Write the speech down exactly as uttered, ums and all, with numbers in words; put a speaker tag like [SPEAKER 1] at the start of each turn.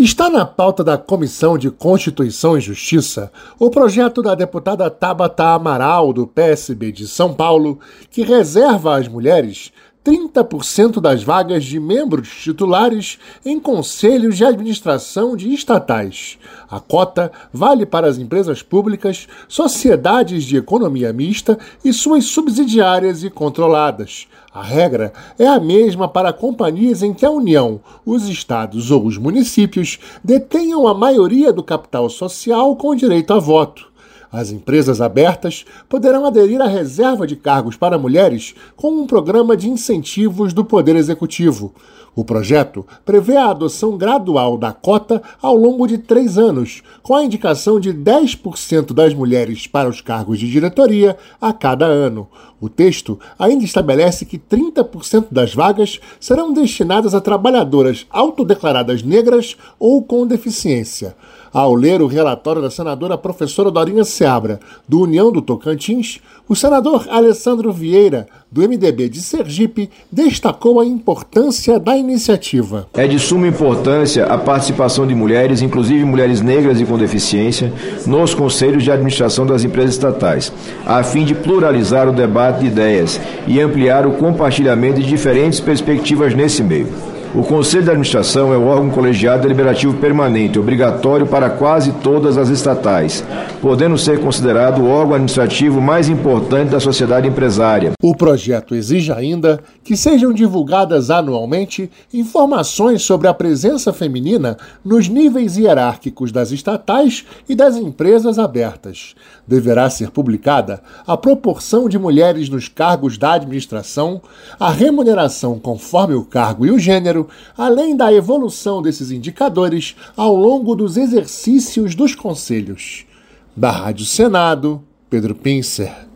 [SPEAKER 1] Está na pauta da Comissão de Constituição e Justiça o projeto da deputada Tabata Amaral, do P S B de São Paulo, que reserva às mulheres trinta por cento das vagas de membros titulares em conselhos de administração de estatais. A cota vale para as empresas públicas, sociedades de economia mista e suas subsidiárias e controladas. A regra é a mesma para companhias em que a União, os estados ou os municípios detenham a maioria do capital social com direito a voto. As empresas abertas poderão aderir à reserva de cargos para mulheres com um programa de incentivos do Poder Executivo. O projeto prevê a adoção gradual da cota ao longo de três anos, com a indicação de dez por cento das mulheres para os cargos de diretoria a cada ano. O texto ainda estabelece que trinta por cento das vagas serão destinadas a trabalhadoras autodeclaradas negras ou com deficiência. Ao ler o relatório da senadora professora Dorinha Seabra, do União do Tocantins, o senador Alessandro Vieira, do M D B de Sergipe, destacou a importância da iniciativa.
[SPEAKER 2] É de suma importância a participação de mulheres, inclusive mulheres negras e com deficiência, nos conselhos de administração das empresas estatais, a fim de pluralizar o debate de ideias e ampliar o compartilhamento de diferentes perspectivas nesse meio. O Conselho de Administração é o órgão colegiado deliberativo permanente, obrigatório para quase todas as estatais, podendo ser considerado o órgão administrativo mais importante da sociedade empresária.
[SPEAKER 1] O projeto exige ainda que sejam divulgadas anualmente informações sobre a presença feminina nos níveis hierárquicos das estatais e das empresas abertas. Deverá ser publicada a proporção de mulheres nos cargos da administração, a remuneração conforme o cargo e o gênero, além da evolução desses indicadores ao longo dos exercícios dos conselhos. Da Rádio Senado, Pedro Pincer.